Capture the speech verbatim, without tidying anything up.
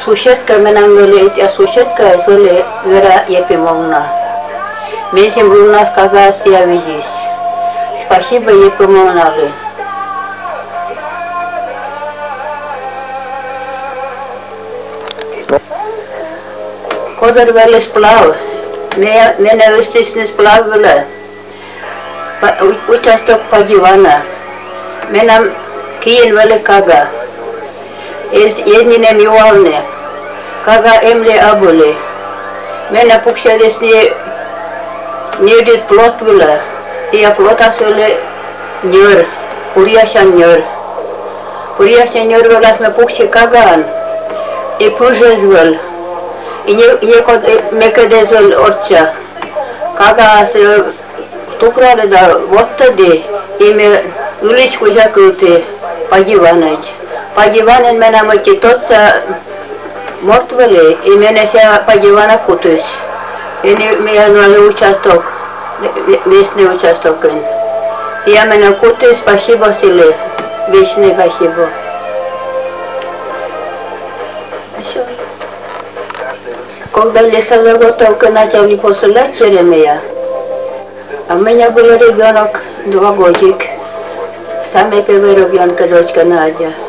Сушетка менам вели, а сушетка вели Вера Ефимовна. Месим у нас кага связись. Спасибо, Ефимовна. Кодер вели сплав. Меня устисни сплав вели. Участок Падивана. Менам киен вели кага. Еднинем юалне. Кага эмле абуле. Мена пукшадесни нюдит плот вели. Тия плотас вели нюр. Пурияшан нюр. Пурияшан нюр велас ме пукши каган. И пужез вели. И не код мекедез вели отча. Кага се тукрали да воттади. И ме уличку жакути Падиванaj. Падиванен мене мати тоца мертвели, и мене ся Падивана кутус. И ми анвали участок, местный участок. Я мене кутус, спасибо силе, вечное спасибо. Когда лесозаготовка начали посылать Черемия, а у меня был ребенок два годика. Самый первый ребенок, дочка Надя.